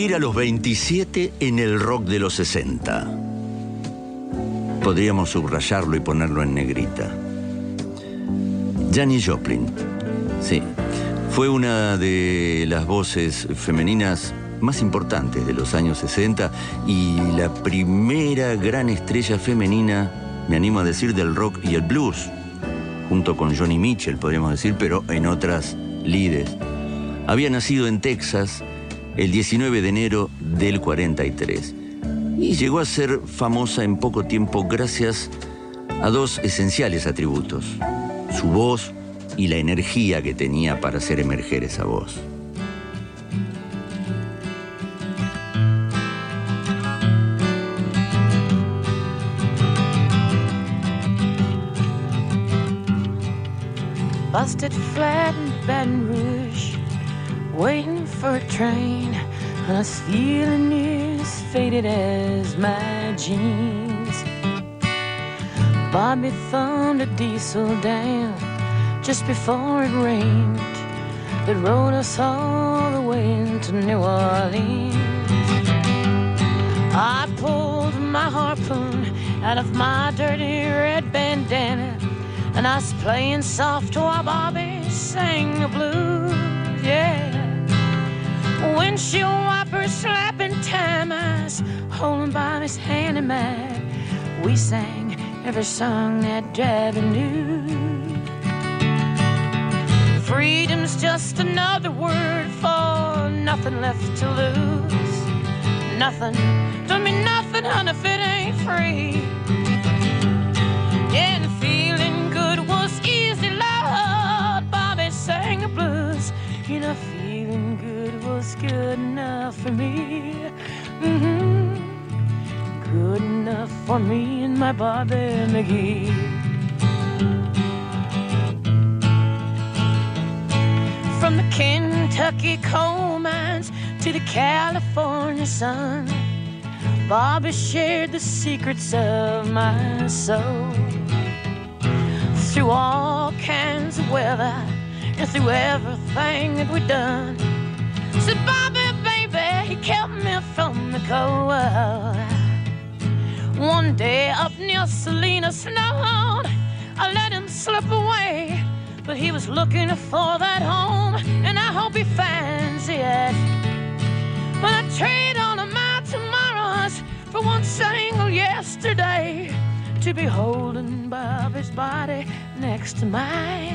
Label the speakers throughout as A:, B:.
A: ir a los 27 en el rock de los 60. Podríamos subrayarlo y ponerlo en negrita. Janis Joplin, sí, fue una de las voces femeninas más importantes de los años 60 y la primera gran estrella femenina, me animo a decir, del rock y el blues, junto con Joni Mitchell, podríamos decir, pero en otras lides. Había nacido en Texas el 19 de enero del 43 y llegó a ser famosa en poco tiempo gracias a dos esenciales atributos: su voz y la energía que tenía para hacer emerger esa voz.
B: Busted flat in Baton Rouge, waiting for a train. I was feeling as faded as my jeans. Bobby thumbed a diesel down just before it rained. That rode us all the way into New Orleans. I pulled my harpoon out of my dirty red bandana, and I was playing soft while Bobby sang the blues, yeah. Windshield wipers slapping time, I was holding Bobby's hand in mine. We sang every song that Bobby knew. Freedom's just another word for nothing left to lose. Nothing, don't mean nothing, honey, if it ain't free. Yeah, and feeling good was easy, Lord. Bobby sang the blues. You know, feeling good was good enough for me. Mm-hmm. Good enough for me and my Bobby McGee. From the Kentucky coal mines to the California sun, Bobby shared the secrets of my soul. Through all kinds of weather and through everything that we'd done, said Bobby, baby, he kept me from the cold. One day up near Salina Snow, I let him slip away, but he was looking for that home, and I hope he finds it. But I trade all of my tomorrows for one single yesterday, to be holding Bobby's body next to mine.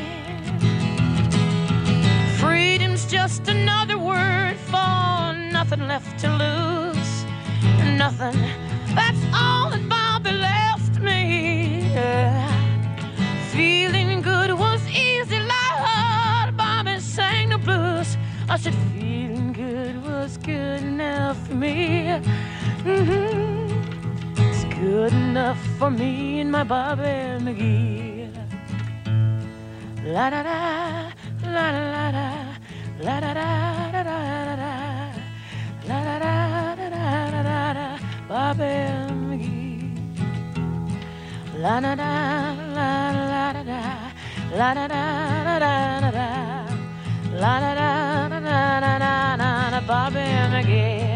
B: Freedom's just another word for nothing left to lose. Nothing, that's all that Bobby left me. Feeling good was easy, Lord. Bobby sang the blues. I said feeling good was good enough for me. Mm-hmm. It's good enough for me and my Bobby McGee. La da da, la da la da, la da da da da da, la da da da da da da, Bobby McGee. La da da la la da da, la da da da da da, la da da da da da da da, Bobby McGee.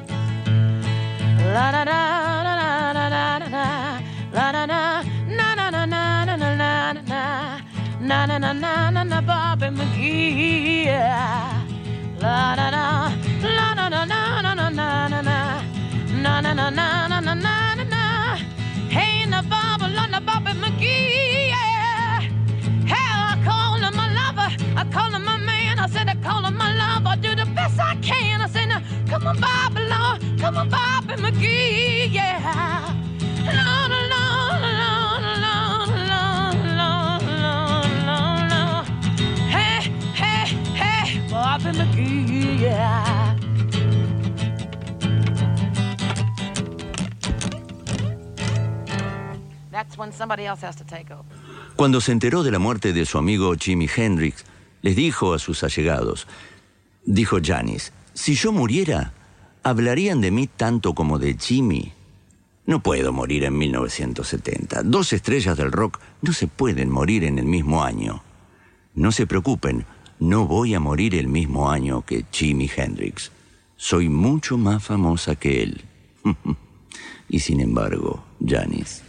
B: La da da da da da da da, la da da na na na na na na na na na na na na na, Bobby McGee. La da da la da da na na na na na na na na na na na na na. Hey, na Bobby, la Bobby McGee. Yeah. Hey, I call him my lover, I call him my man. I said I call him my lover, I do the best I can. I said, now, come on, Bobby, Lord, come on, Bobby McGee. Yeah. Lord, Lord, Lord, Lord, Lord, Lord, Lord, Lord. Hey, hey, hey, Bobby McGee. Yeah. That's when somebody else has to take over.
A: Cuando se enteró de la muerte de su amigo Jimi Hendrix, les dijo a sus allegados, dijo Janis, si yo muriera, ¿hablarían de mí tanto como de Jimi? No puedo morir en 1970. Dos estrellas del rock no se pueden morir en el mismo año. No se preocupen, no voy a morir el mismo año que Jimi Hendrix. Soy mucho más famosa que él. Y sin embargo, Janis...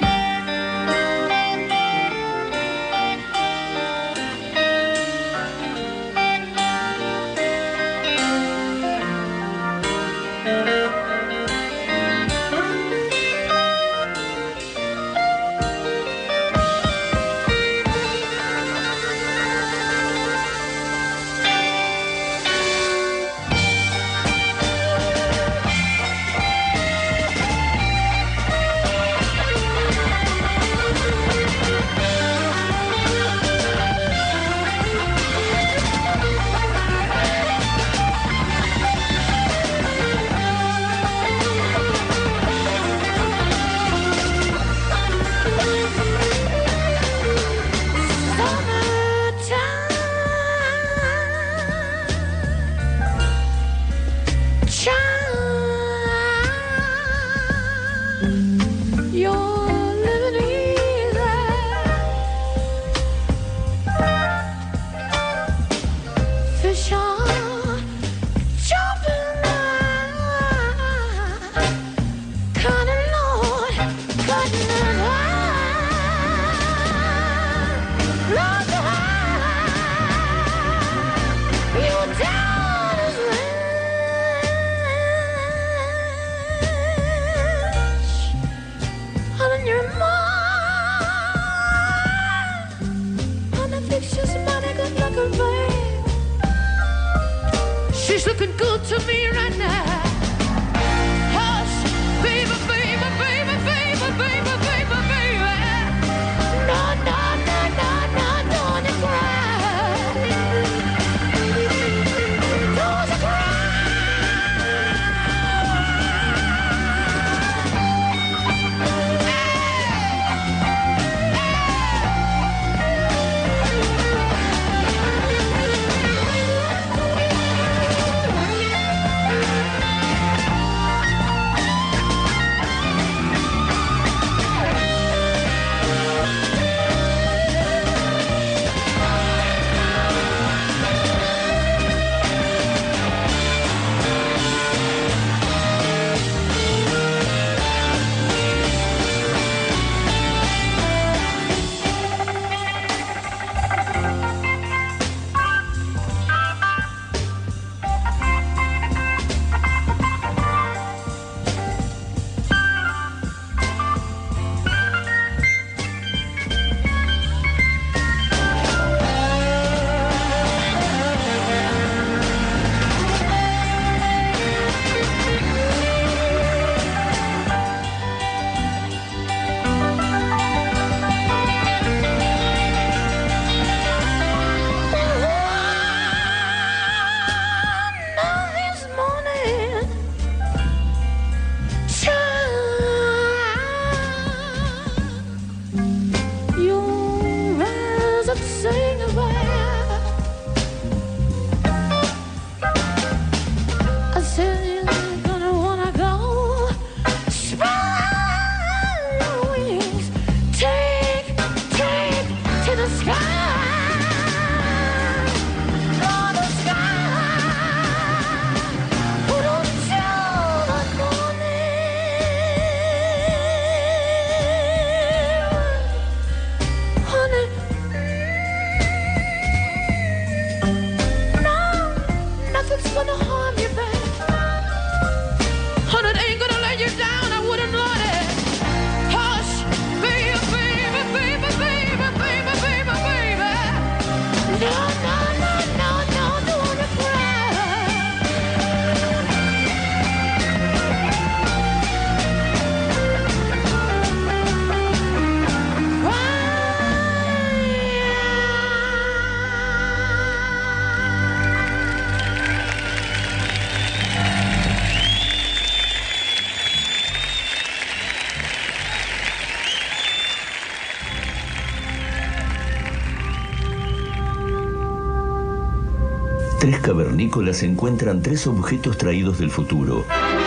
A: Tres cavernícolas encuentran tres objetos traídos del futuro.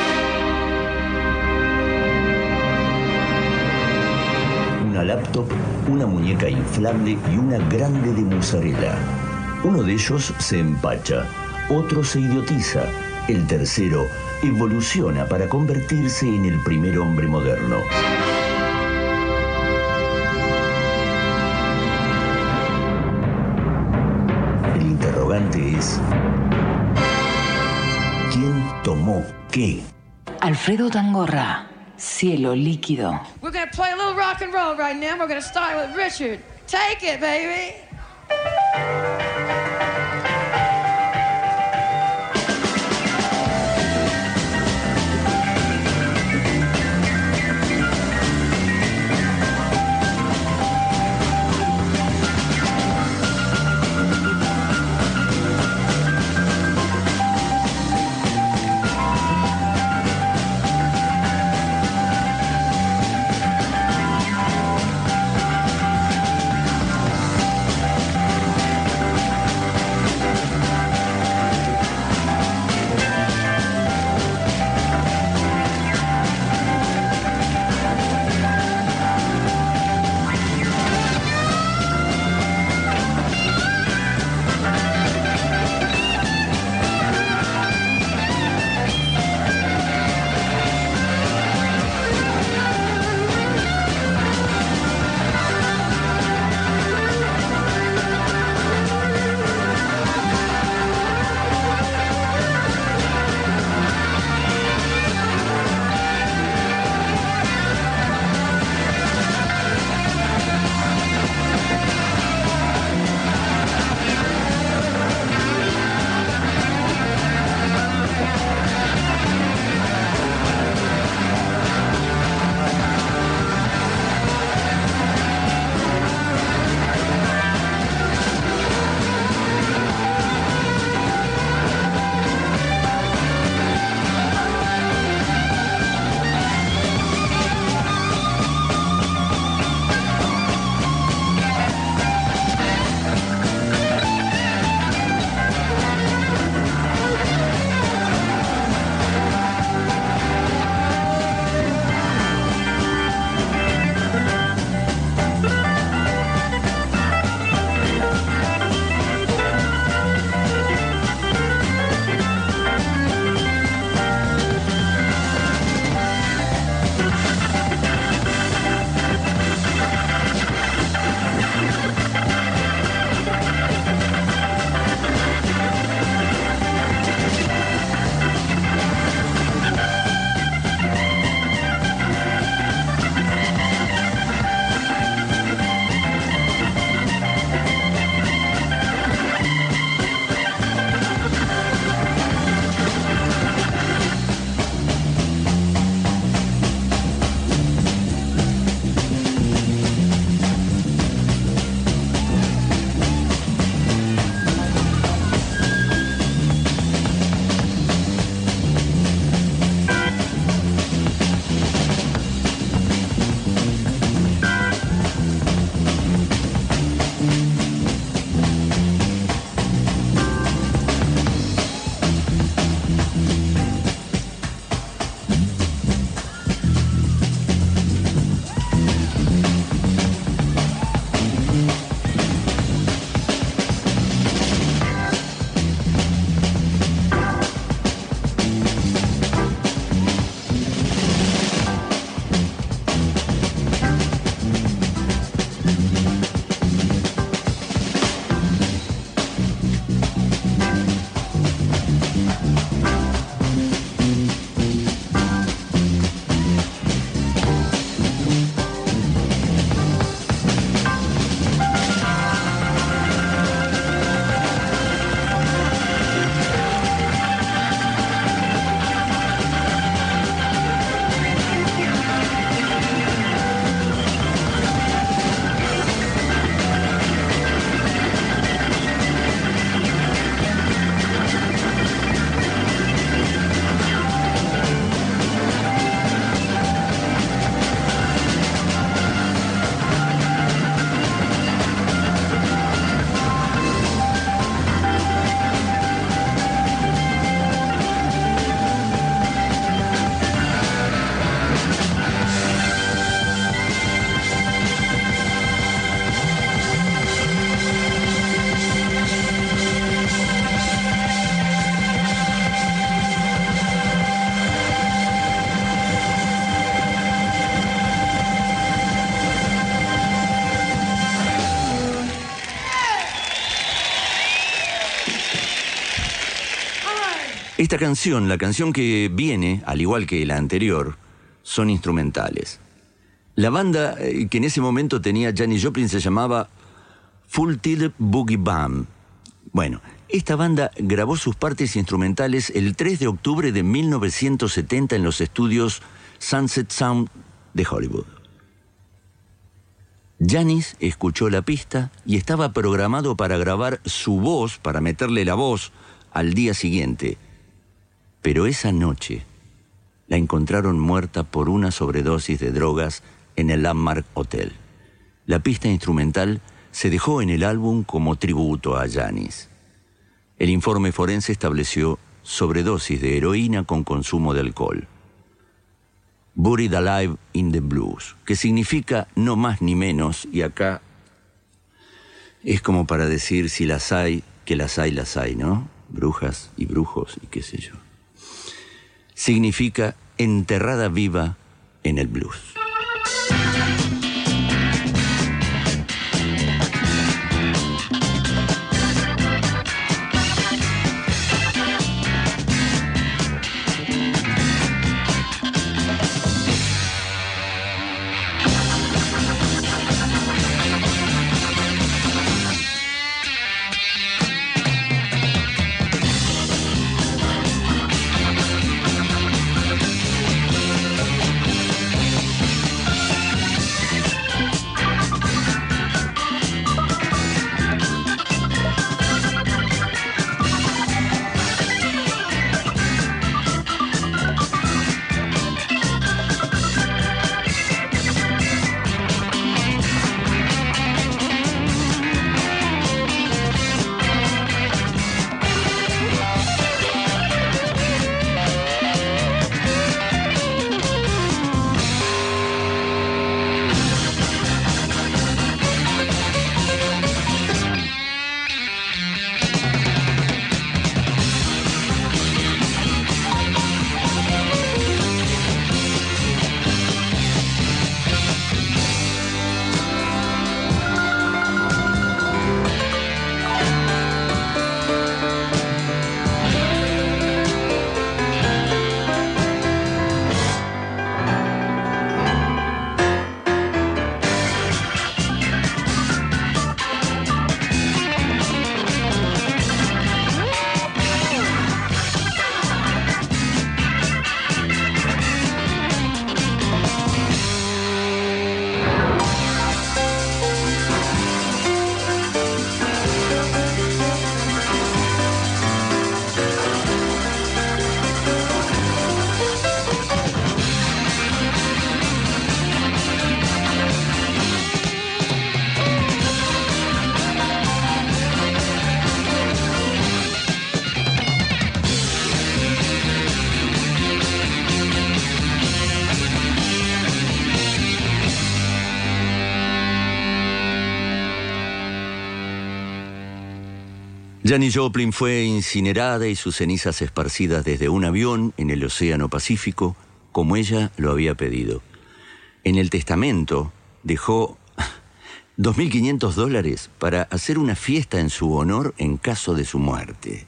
A: Una laptop, una muñeca inflable y una grande de mozzarella. Uno de ellos se empacha, otro se idiotiza El tercero evoluciona para convertirse en el primer hombre moderno. El interrogante es: ¿quién tomó qué?
C: Alfredo Tangorra, Cielo Líquido.
B: We're gonna play a little rock and roll right now. We're gonna start with Richard. Take it, baby.
A: Esta canción, la canción que viene, al igual que la anterior, son instrumentales. La banda que en ese momento tenía Janis Joplin se llamaba Full Tilt Boogie Band. Bueno, esta banda grabó sus partes instrumentales el 3 de octubre de 1970 en los estudios Sunset Sound de Hollywood. Janis escuchó la pista y estaba programado para grabar su voz, para meterle la voz al día siguiente. Pero esa noche la encontraron muerta por una sobredosis de drogas en el Landmark Hotel. La pista instrumental se dejó en el álbum como tributo a Janis. El informe forense estableció sobredosis de heroína con consumo de alcohol. Buried Alive in the Blues, que significa no más ni menos, y acá es como para decir si las hay, que las hay, ¿no? Brujas y brujos y qué sé yo. Significa enterrada viva en el blues. Janis Joplin fue incinerada y sus cenizas esparcidas desde un avión en el Océano Pacífico, como ella lo había pedido. En el testamento dejó $2.500 para hacer una fiesta en su honor en caso de su muerte.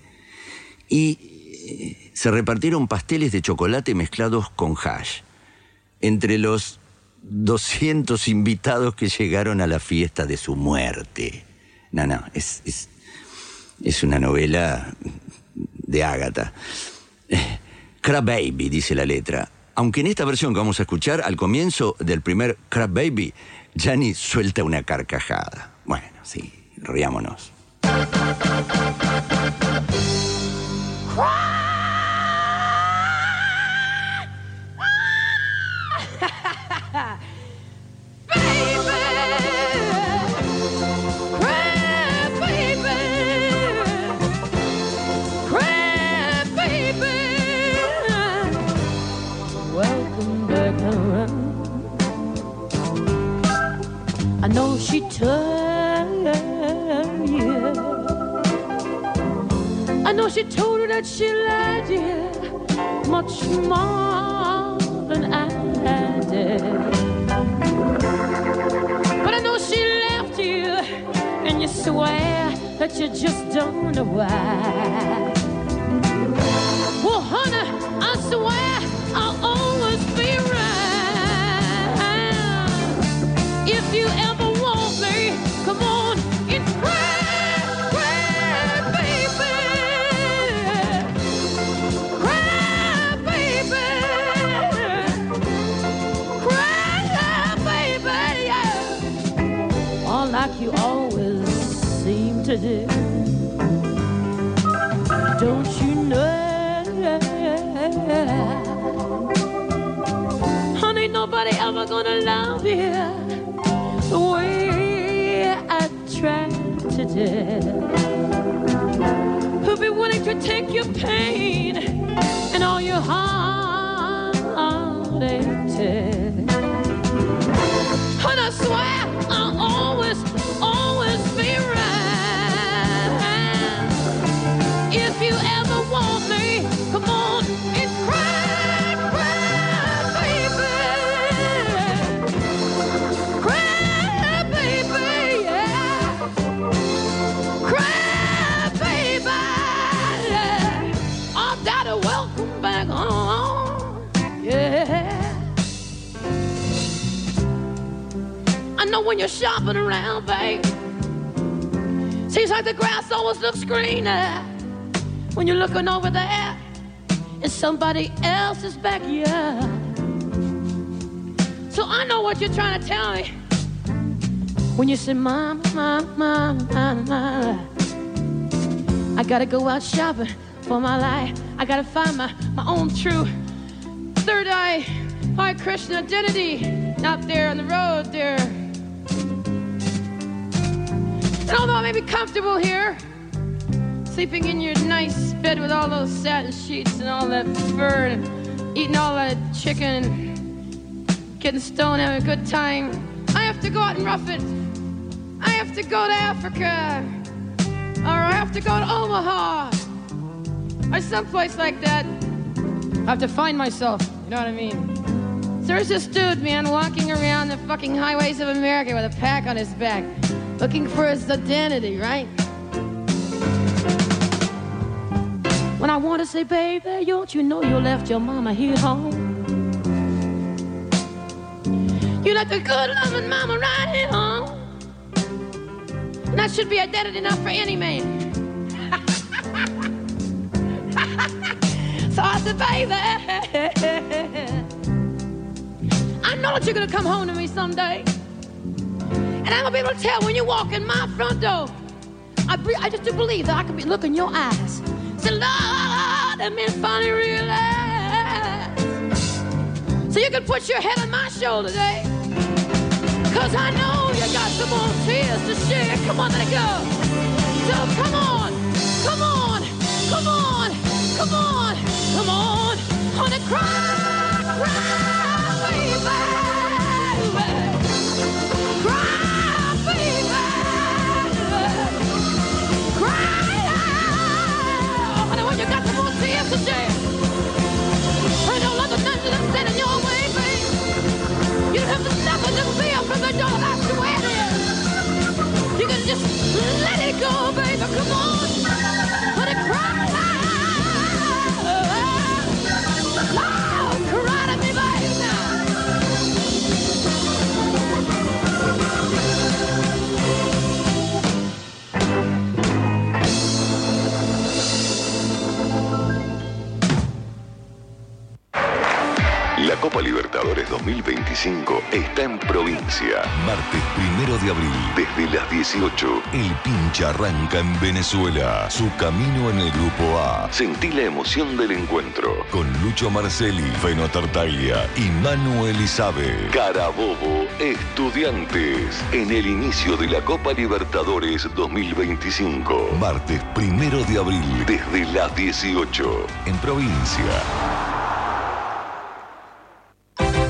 A: Y se repartieron pasteles de chocolate mezclados con hash entre los 200 invitados que llegaron a la fiesta de su muerte. No, es una novela de Agatha. Crab Baby, dice la letra. Aunque en esta versión que vamos a escuchar, al comienzo del primer Crab Baby, Janis suelta una carcajada. Bueno, sí, riámonos.
B: I know she told you. I know she told her that she loved you much more than I did. But I know she left you, and you swear that you just don't know why. swear I'll always be right. If you ever want me, come on and cry, cry, baby. Cry, baby. Cry, baby, yeah. All like you always seem to do. Don't you know? Honey, nobody ever gonna love you the way I tried to do. Who'll be willing to take your pain and all your heartache too. And I swear I'll always, always be right. If you ever want me, come on and cry, cry, baby. Cry, baby, yeah. Cry, baby. Oh, Daddy, welcome back home. Yeah. I know when you're shopping around, babe, seems like the grass always looks greener when you're looking over there in somebody else's backyard. So I know what you're trying to tell me when you say, Mama, Mama, Mama, Mama, I gotta go out shopping for my life. I gotta find my own true third eye Hare Krishna identity out there on the road there. And although I may be comfortable here, sleeping in your nice bed with all those satin sheets and all that fur and eating all that chicken, getting stoned, having a good time, I have to go out and rough it. I have to go to Africa, or I have to go to Omaha, or someplace like that. I have to find myself, you know what I mean? So there's this dude, man, walking around the fucking highways of America with a pack on his back, looking for his identity, right? When I want to say, baby, don't you know you left your mama here home? You left a good loving mama right here home. And that should be identity enough for any man. So I said, baby, I know that you're going to come home to me someday. And I'm going to be able to tell when you walk in my front door. I just do believe that I can look in your eyes. Say, Lord, that man finally realized. So you can put your head on my shoulder today. Cause I know you got some more tears to share. Come on, let it go. So come on, come on, come on, come on, come on. Honey, cry, cry, baby. Cry, baby. Cry. Honey, when you got some more tears to share. I don't love the nothing that's standing your way, baby. You don't have to stop and just see from the door, that's the way it is. You can just let it go, baby, come on. Let it cry. Oh, cry to me, baby, now.
D: La Copa Libertadores 2025 está en provincia. Martes 1 de abril, desde las 18, el Pincha arranca en Venezuela. Su camino en el Grupo A. Sentí la emoción del encuentro con Lucho Marcelli, Feno Tartaglia y Manu Elizabe. Carabobo, Estudiantes, en el inicio de la Copa Libertadores 2025. Martes 1 de abril, desde las 18, en provincia.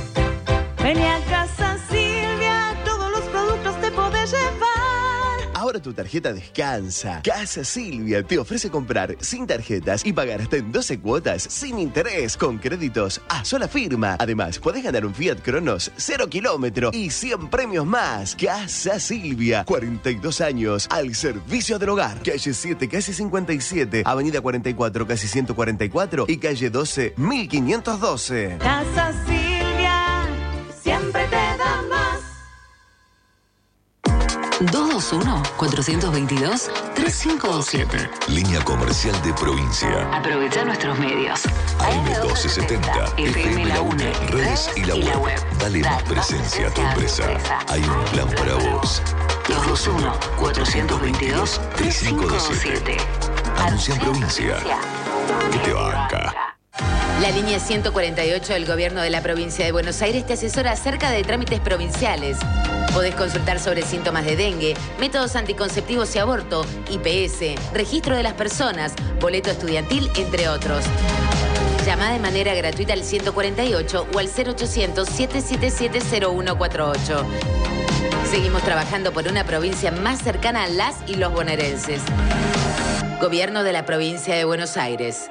E: Ven a casa Silvia, todos los productos te podés llevar.
F: Ahora
E: Ahora tu tarjeta descansa. Casa Silvia te ofrece comprar sin tarjetas y pagar hasta en 12 cuotas sin interés con créditos a sola firma. Además, podés ganar un Fiat Cronos 0 kilómetro y 100 premios más. Casa Silvia, 42 años al servicio del hogar. Calle 7, calle 57, Avenida 44, calle 144 y calle 12, 1512.
B: Casa Silvia, siempre te da más.
C: 221-422-3527.
D: Línea comercial de provincia.
C: Aprovecha nuestros medios.
D: AM1270, FM La Una, redes y la web. Dale más presencia a tu empresa. Hay un plan para vos.
C: 221-422-3527.
D: Anuncia en provincia. Que te banca.
F: La línea 148 del Gobierno de la Provincia de Buenos Aires te asesora acerca de trámites provinciales. Podés consultar sobre síntomas de dengue, métodos anticonceptivos y aborto, IPS, registro de las personas, boleto estudiantil, entre otros. Llama de manera gratuita al 148 o al 0800-777-0148. Seguimos trabajando por una provincia más cercana a las y los bonaerenses. Gobierno de la Provincia de Buenos Aires.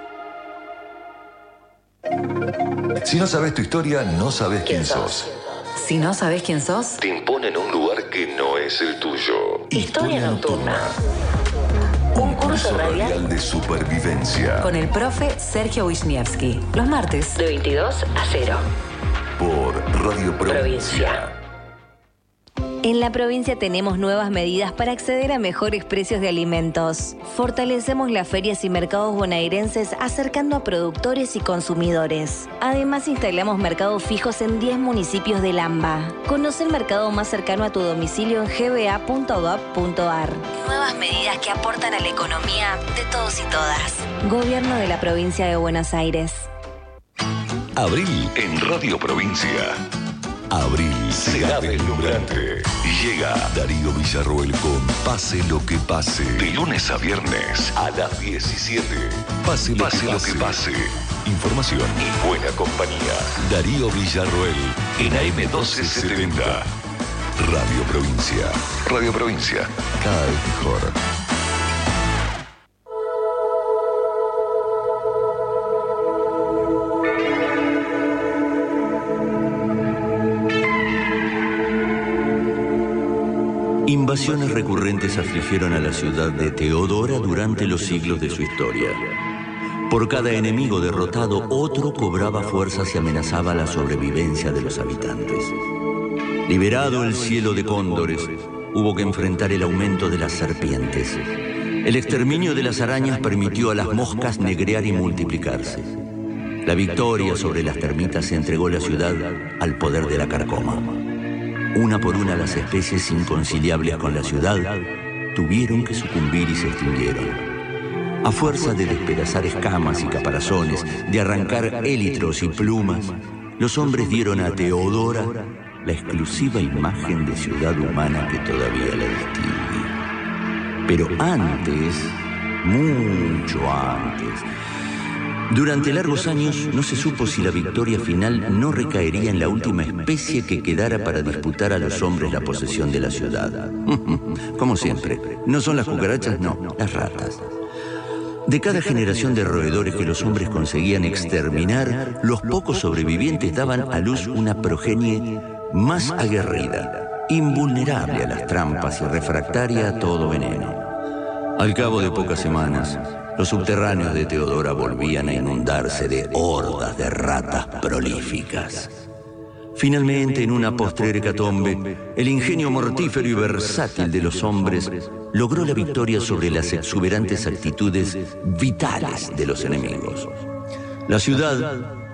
D: Si no sabes tu historia, no sabes quién sos.
C: Si no sabes quién sos,
D: Te imponen un lugar que no es el tuyo.
C: Historia Nocturna. Un curso radial
D: de supervivencia.
C: con el profe Sergio Wisniewski. Los martes de 22 a 0.
D: Por Radio Provincia.
G: En la provincia tenemos nuevas medidas para acceder a mejores precios de alimentos. Fortalecemos las ferias y mercados bonaerenses acercando a productores y consumidores. Además, instalamos mercados fijos en 10 municipios del AMBA. Conoce el mercado más cercano a tu domicilio en gba.gov.ar. Nuevas medidas que aportan a la economía de todos y todas. Gobierno de la Provincia de Buenos Aires.
D: Abril en Radio Provincia. Abril será deslumbrante. Llega Darío Villarroel con Pase lo que pase. De lunes a viernes a las 17. Pase lo que pase. Información y buena compañía. Darío Villarroel en AM1270. Radio Provincia. Radio Provincia. Cada vez mejor.
A: Invasiones recurrentes afligieron a la ciudad de Teodora durante los siglos de su historia. Por cada enemigo derrotado, otro cobraba fuerzas y amenazaba la sobrevivencia de los habitantes. Liberado el cielo de cóndores, hubo que enfrentar el aumento de las serpientes. El exterminio de las arañas permitió a las moscas negrear y multiplicarse. La victoria sobre las termitas entregó la ciudad al poder de la carcoma. Una por una las especies inconciliables con la ciudad tuvieron que sucumbir y se extinguieron. A fuerza de despedazar escamas y caparazones, de arrancar élitros y plumas, los hombres dieron a Teodora la exclusiva imagen de ciudad humana que todavía la distingue. Pero antes, mucho antes, durante largos años no se supo si la victoria final no recaería en la última especie que quedara para disputar a los hombres la posesión de la ciudad. Como siempre, no son las cucarachas, no, las ratas. De cada generación de roedores que los hombres conseguían exterminar, los pocos sobrevivientes daban a luz una progenie más aguerrida, invulnerable a las trampas y refractaria a todo veneno. Al cabo de pocas semanas, los subterráneos de Teodora volvían a inundarse de hordas de ratas prolíficas. Finalmente, en una postrera hecatombe, el ingenio mortífero y versátil de los hombres logró la victoria sobre las exuberantes actitudes vitales de los enemigos. La ciudad,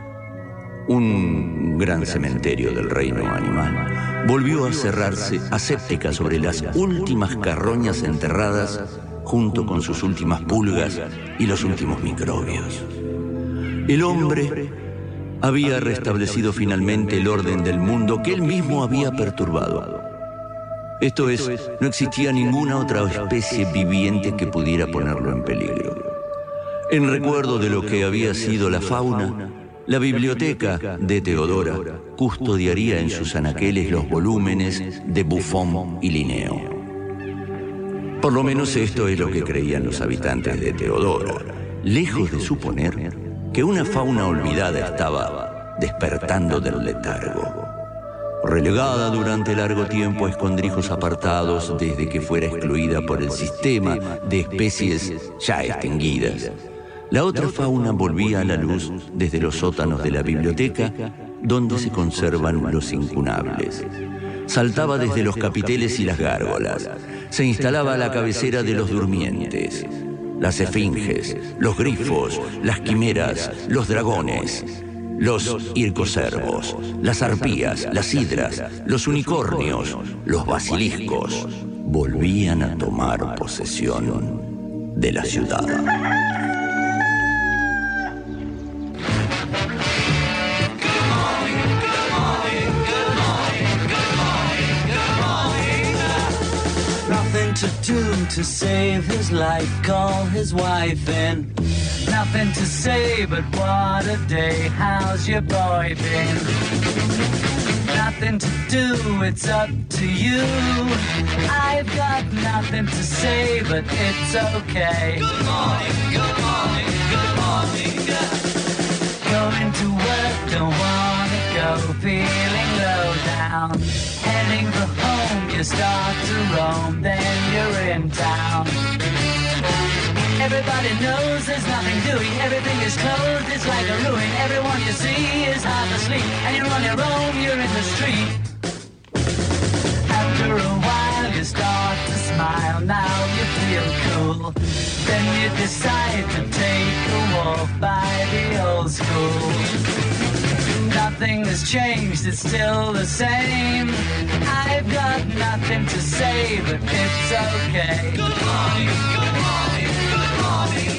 A: un gran cementerio del reino animal, volvió a cerrarse aséptica sobre las últimas carroñas enterradas junto con sus últimas pulgas y los últimos microbios. El hombre había restablecido finalmente el orden del mundo que él mismo había perturbado. Esto es, no existía ninguna otra especie viviente que pudiera ponerlo en peligro. En recuerdo de lo que había sido la fauna, la biblioteca de Teodora custodiaría en sus anaqueles los volúmenes de Buffon y Linneo. Por lo menos esto es lo que creían los habitantes de Teodora, lejos de suponer que una fauna olvidada estaba despertando del letargo. Relegada durante largo tiempo a escondrijos apartados desde que fuera excluida por el sistema de especies ya extinguidas, la otra fauna volvía a la luz desde los sótanos de la biblioteca, donde se conservan los incunables. Saltaba desde los capiteles y las gárgolas, se instalaba a la cabecera de los durmientes, las esfinges, los grifos, las quimeras, los dragones, los ircocervos, las arpías, las hidras, los unicornios, los basiliscos, volvían a tomar posesión de la ciudad.
H: To do to save his life, call his wife in. Nothing to say, but what a day, how's your boy been? Nothing to do, it's up to you. I've got nothing to say, but it's okay. Good morning, good morning, good morning. Going to work, don't wanna go, feeling low down. Heading for home, you start to roam, then you're in town. Everybody knows there's nothing doing, everything is closed, it's like a ruin. Everyone you see is half asleep, and you're on your own, you're in the street. After a while you start to smile, now you feel cool. Then you decide to take a walk by the old school. Nothing has changed, it's still the same. I've got nothing to say, but it's okay. Good morning, good morning, good morning.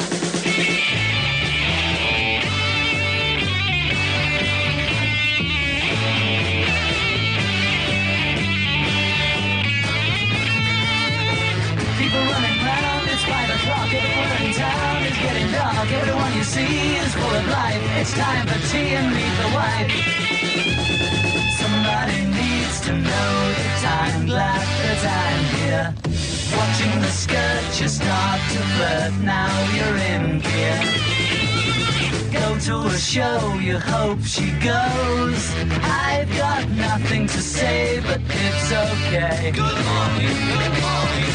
H: People running round, it's 5 o'clock, everyone in town is getting dark. Everyone you see is full of life. It's time for tea and meet the wife. Somebody needs to know the time, glad that I'm here. Watching the skirt, you start to flirt, now you're in gear. Go to a show, you hope she goes. I've got nothing to say, but it's okay. Good morning, good morning.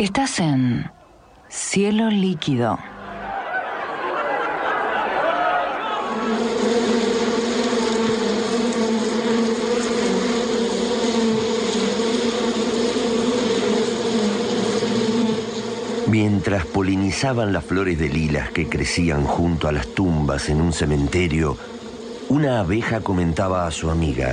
C: Estás en Cielo Líquido.
I: Mientras polinizaban las flores de lilas que crecían junto a las tumbas en un cementerio, una abeja comentaba a su amiga: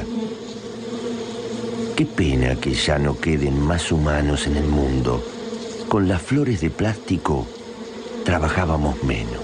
I: qué pena que ya no queden más humanos en el mundo. Con las flores de plástico trabajábamos menos.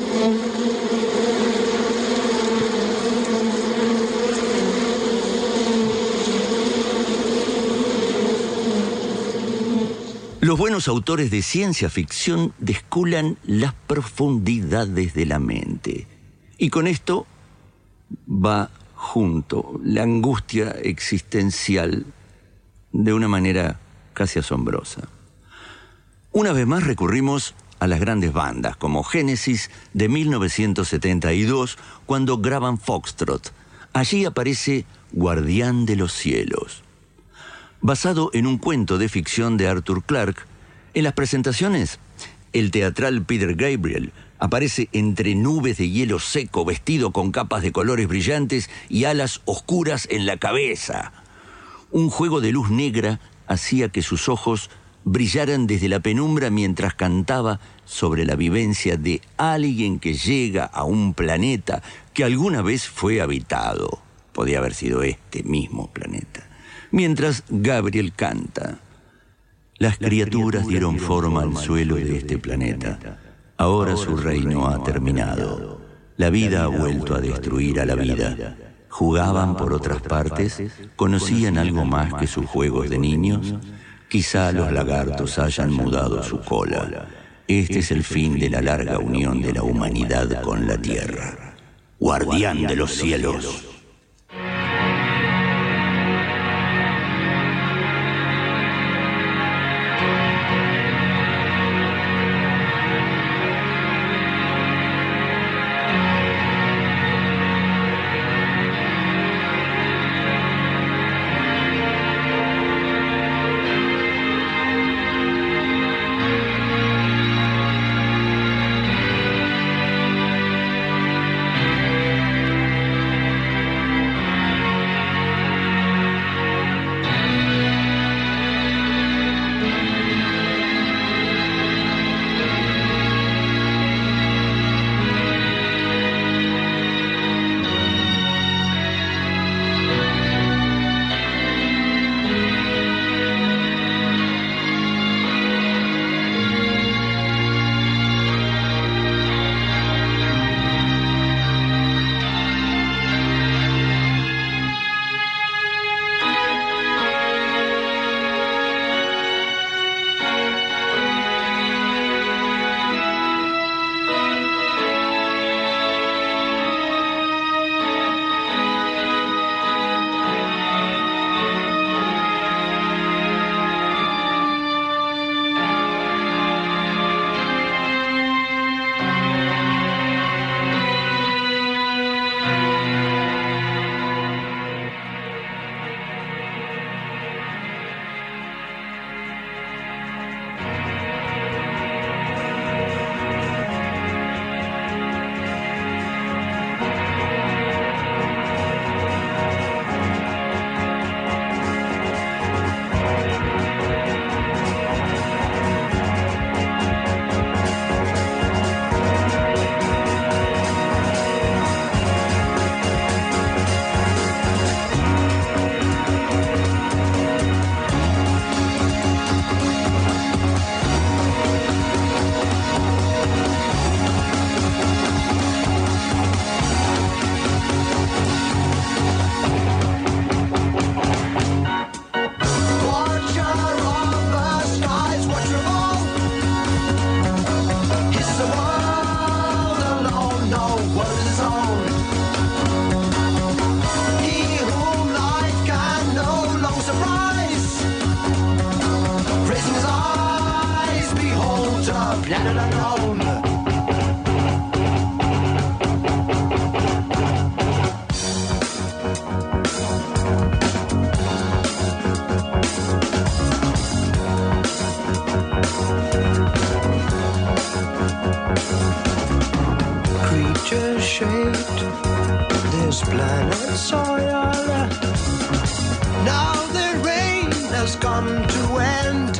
A: Los buenos autores de ciencia ficción desculan las profundidades de la mente. Y con esto va junto la angustia existencial de una manera casi asombrosa. Una vez más recurrimos a las grandes bandas, como Genesis de 1972, cuando graban Foxtrot. Allí aparece Guardián de los Cielos. Basado en un cuento de ficción de Arthur Clarke, en las presentaciones, el teatral Peter Gabriel aparece entre nubes de hielo seco, vestido con capas de colores brillantes y alas oscuras en la cabeza. Un juego de luz negra hacía que sus ojos brillaran desde la penumbra mientras cantaba sobre la vivencia de alguien que llega a un planeta que alguna vez fue habitado. Podía haber sido este mismo planeta. Mientras Gabriel canta: las criaturas dieron forma al suelo de este planeta. Ahora su reino ha terminado. La vida ha vuelto a destruir a la vida. Jugaban por otras partes, conocían algo más que sus juegos de niños. Quizá los lagartos hayan mudado su cola. Este es el fin de la larga unión de la humanidad con la tierra. Guardián de los cielos.
J: planet soil. Now the rain has come to end.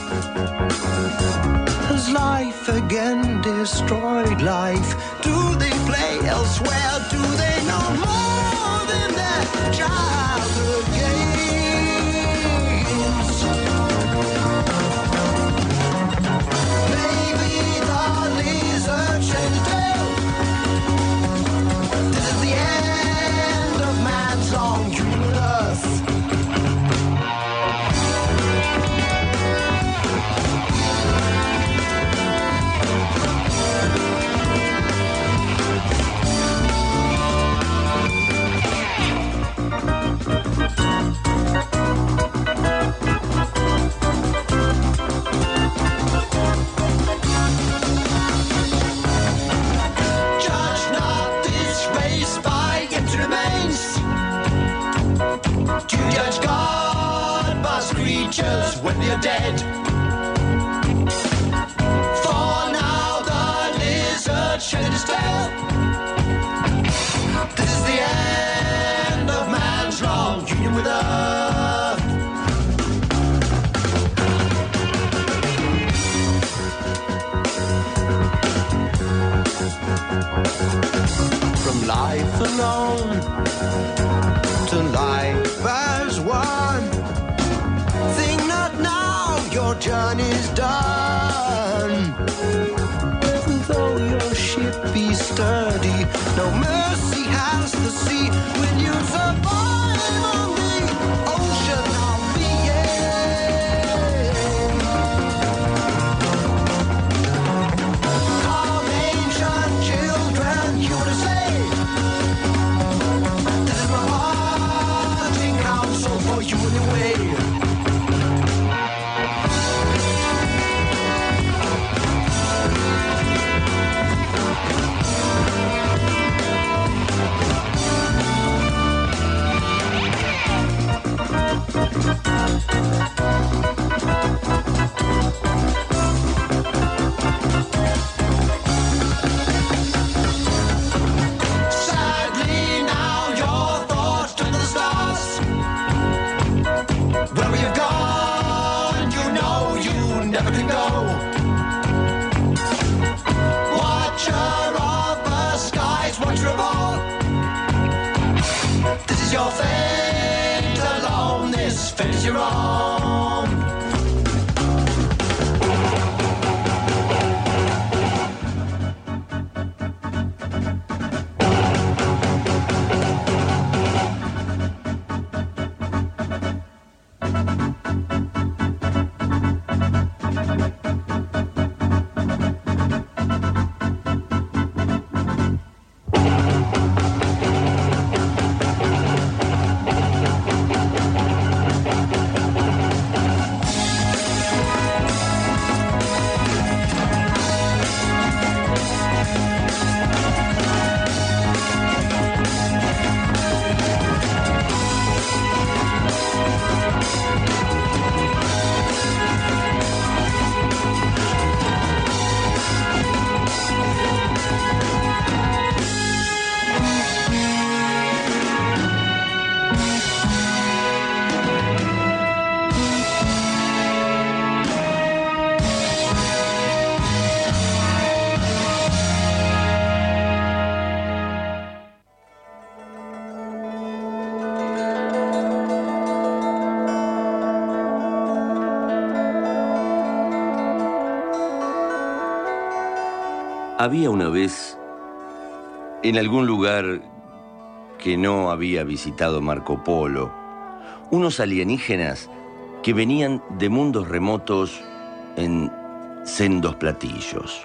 J: Has life again destroyed life? Do they play elsewhere? Do they know more than their childhood games? Maybe the lizard shed its tail. This is the end of man's long human earth. When you're dead. For now the lizard shed his tail. This is the end of man's long union with earth. From life alone to life as one. Your journey's done. Though your ship be sturdy, no mercy has the sea. When you survive on the ocean of being. Come ancient children, you to say. This is my parting counsel for you anyway. Sadly now your thoughts turn to the stars. Where you've gone, you know you never can go. Watcher of the skies, watcher of all. This is your fate alone, this fate is your own.
A: Había una vez, en algún lugar que no había visitado Marco Polo, unos alienígenas que venían de mundos remotos en sendos platillos.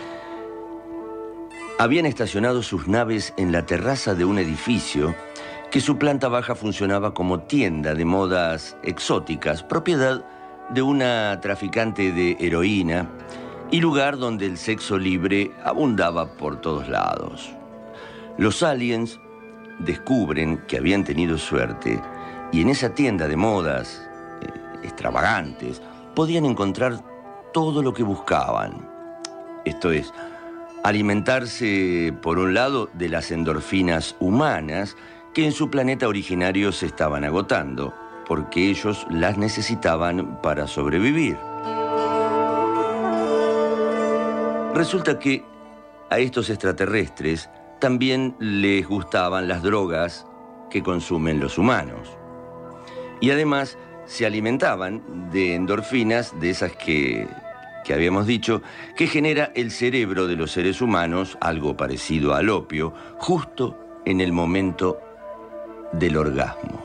A: Habían estacionado sus naves en la terraza de un edificio que su planta baja funcionaba como tienda de modas exóticas, propiedad de una traficante de heroína y lugar donde el sexo libre abundaba por todos lados. Los aliens descubren que habían tenido suerte y en esa tienda de modas extravagantes podían encontrar todo lo que buscaban. Esto es,
I: Alimentarse, por un lado, de las endorfinas humanas que en su planeta originario se estaban agotando, porque ellos las necesitaban para sobrevivir. Resulta que a estos extraterrestres también les gustaban las drogas que consumen los humanos. Y además se alimentaban de endorfinas, de esas que habíamos dicho, que genera el cerebro de los seres humanos, algo parecido al opio, justo en el momento del orgasmo.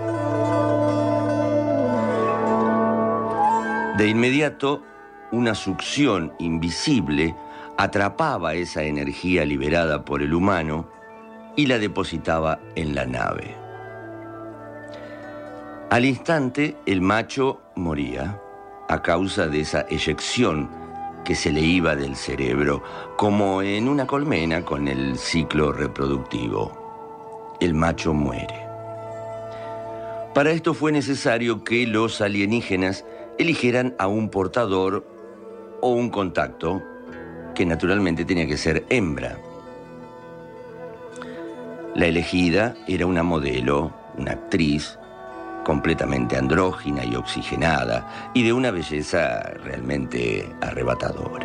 I: De inmediato, una succión invisible atrapaba esa energía liberada por el humano y la depositaba en la nave. Al instante, el macho moría a causa de esa eyección que se le iba del cerebro, como en una colmena con el ciclo reproductivo. El macho muere. Para esto fue necesario que los alienígenas eligieran a un portador o un contacto, que naturalmente tenía que ser hembra. La elegida era una modelo, una actriz, completamente andrógina y oxigenada, y de una belleza realmente arrebatadora.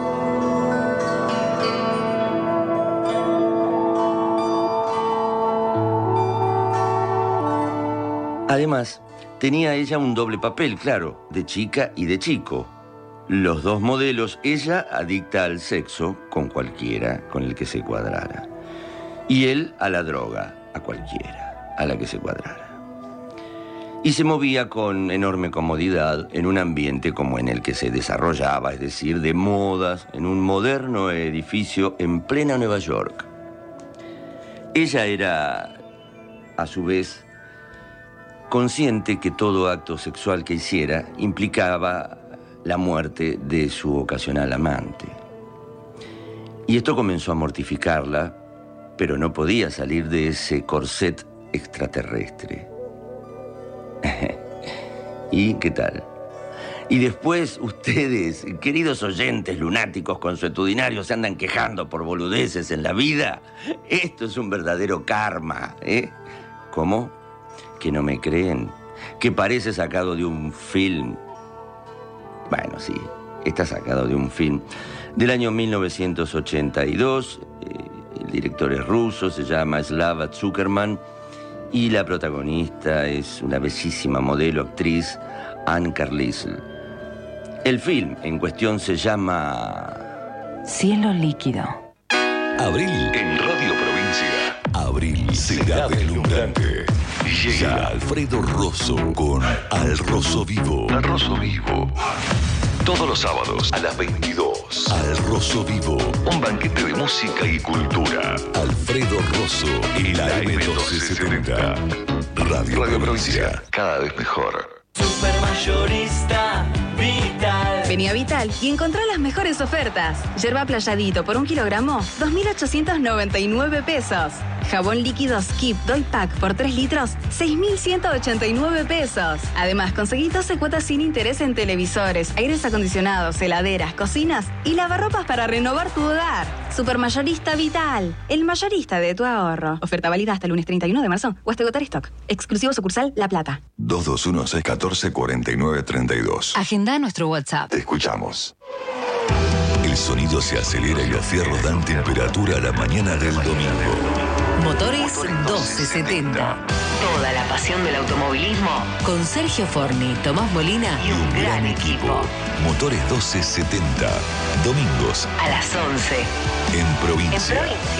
I: Además, tenía ella un doble papel, claro, de chica y de chico. Los dos modelos, ella adicta al sexo con cualquiera con el que se cuadrara, y él a la droga, a cualquiera, a la que se cuadrara. Y se movía con enorme comodidad en un ambiente como en el que se desarrollaba, es decir, de modas, en un moderno edificio en plena Nueva York. Ella era, a su vez, consciente que todo acto sexual que hiciera implicaba la muerte de su ocasional amante. Y esto comenzó a mortificarla, pero no podía salir de ese corset extraterrestre. ¿Y qué tal? Y después ustedes, queridos oyentes lunáticos consuetudinarios, se andan quejando por boludeces en la vida. Esto es un verdadero karma, ¿eh? ¿Cómo? ¿Que no me creen? ¿Que parece sacado de un film? Bueno, sí, está sacado de un film del año 1982. El director es ruso, se llama Slava Zuckerman, y la protagonista es una bellísima modelo, actriz, Anne Carlisle. El film en cuestión se llama
C: Cielo líquido.
D: Abril en Radio Provincia. Abril será deslumbrante. Llega Alfredo Rosso con Al Rosso Vivo. Al Rosso Vivo. Todos los sábados a las 22. Al Rosso Vivo. Un banquete de música y cultura. Alfredo Rosso y la M1270. Radio Provincia. Cada vez mejor.
H: Supermayorista Vital.
K: Vení a Vital y encontrá las mejores ofertas. Yerba Playadito por 1 kilogramo, 2.899 pesos. Jabón líquido Skip Doy Pack por 3 litros, 6.189 pesos. Además, conseguí 12 cuotas sin interés en televisores, aires acondicionados, heladeras, cocinas y lavarropas para renovar tu hogar. Supermayorista Vital, el mayorista de tu ahorro. Oferta válida hasta el lunes 31 de marzo o hasta agotar stock. Exclusivo sucursal La Plata.
D: 221-614-4932.
C: Agenda nuestro WhatsApp.
D: Te escuchamos. El sonido se acelera y los fierros dan temperatura a la mañana del domingo.
C: Motores 1270. Toda la pasión del automovilismo con Sergio Forni, Tomás Molina y un gran equipo.
D: Motores 1270. Domingos
C: A las 11.
D: en provincia.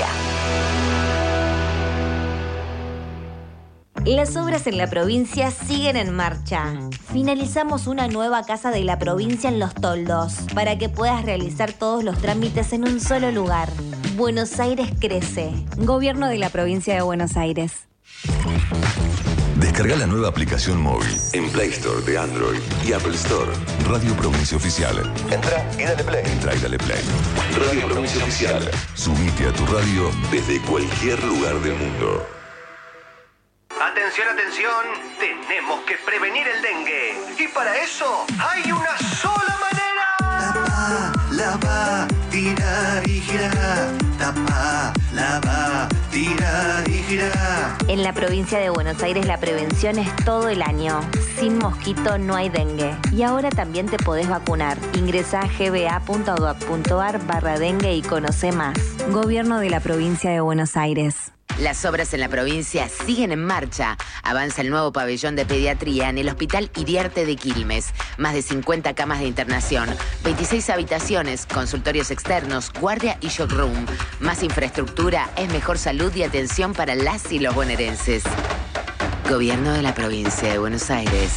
G: Las obras en la provincia siguen en marcha. Finalizamos una nueva casa de la provincia en Los Toldos para que puedas realizar todos los trámites en un solo lugar. Buenos Aires crece. Gobierno de la provincia de Buenos Aires.
D: Descarga la nueva aplicación móvil en Play Store de Android y Apple Store. Radio Provincia Oficial. Entra y dale play. Entra y dale play. Radio Provincia Oficial. Subite a tu radio desde cualquier lugar del mundo.
L: Atención, atención, tenemos que prevenir el dengue. Y para eso hay una sola manera.
J: Lava y tirar y girar, tapa, lava, tirar y girar.
G: En la provincia de Buenos Aires la prevención es todo el año. Sin mosquito no hay dengue. Y ahora también te podés vacunar. Ingresá a gba.gov.ar/dengue y conoce más. Gobierno de la provincia de Buenos Aires.
F: Las obras en la provincia siguen en marcha. Avanza el nuevo pabellón de pediatría en el Hospital Iriarte de Quilmes. Más de 50 camas de internación, 26 habitaciones, consultorios externos, guardia y shock room. Más infraestructura es mejor salud y atención para las y los bonaerenses. Gobierno de la provincia de Buenos Aires.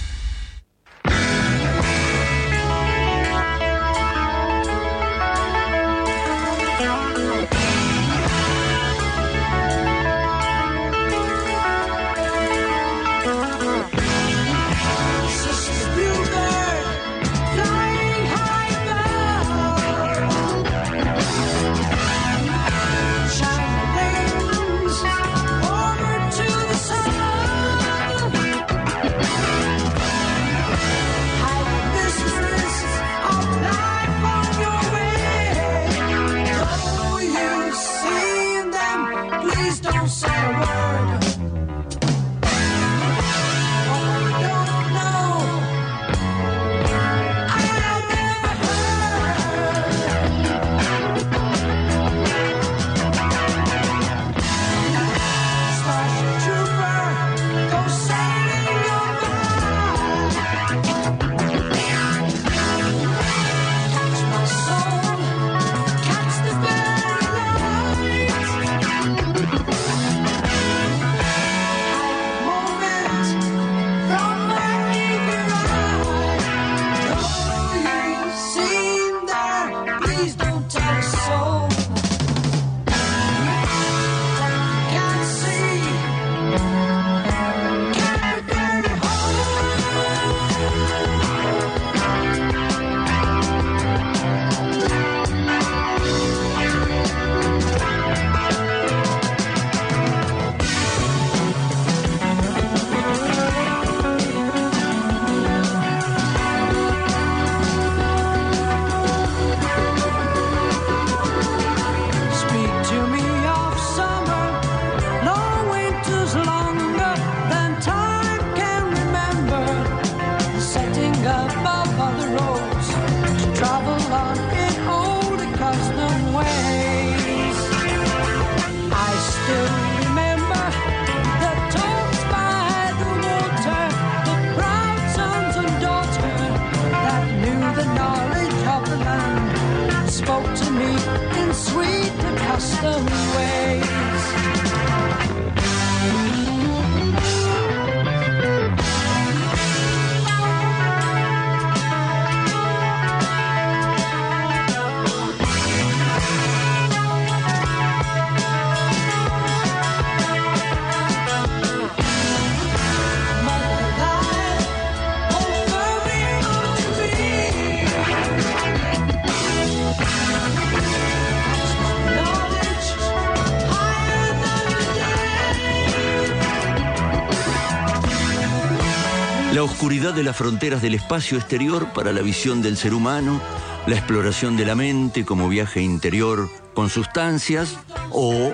A: La oscuridad de las fronteras del espacio exterior para la visión del ser humano, la exploración de la mente como viaje interior con sustancias o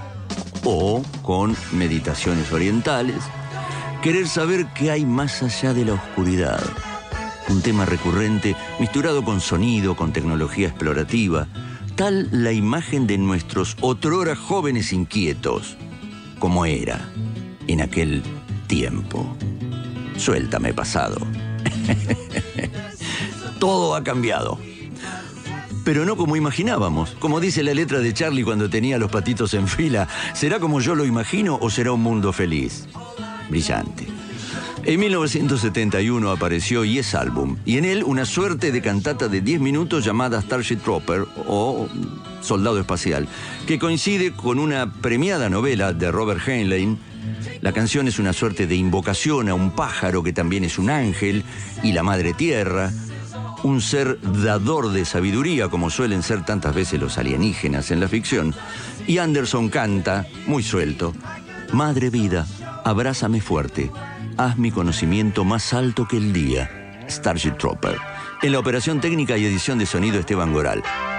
A: con meditaciones orientales, querer saber qué hay más allá de la oscuridad. Un tema recurrente, misturado con sonido, con tecnología explorativa, tal la imagen de nuestros otrora jóvenes inquietos, como era en aquel tiempo. Suéltame, pasado. Todo ha cambiado. Pero no como imaginábamos. Como dice la letra de Charlie cuando tenía los patitos en fila, ¿será como yo lo imagino o será un mundo feliz? Brillante. En 1971 apareció Yes Album, y en él una suerte de cantata de 10 minutos llamada Starship Trooper, o Soldado Espacial, que coincide con una premiada novela de Robert Heinlein. La canción es una suerte de invocación a un pájaro que también es un ángel, y la madre tierra, un ser dador de sabiduría, como suelen ser tantas veces los alienígenas en la ficción. Y Anderson canta, muy suelto: Madre vida, abrázame fuerte, haz mi conocimiento más alto que el día. Starship Trooper. En la operación técnica y edición de sonido, Esteban Goral.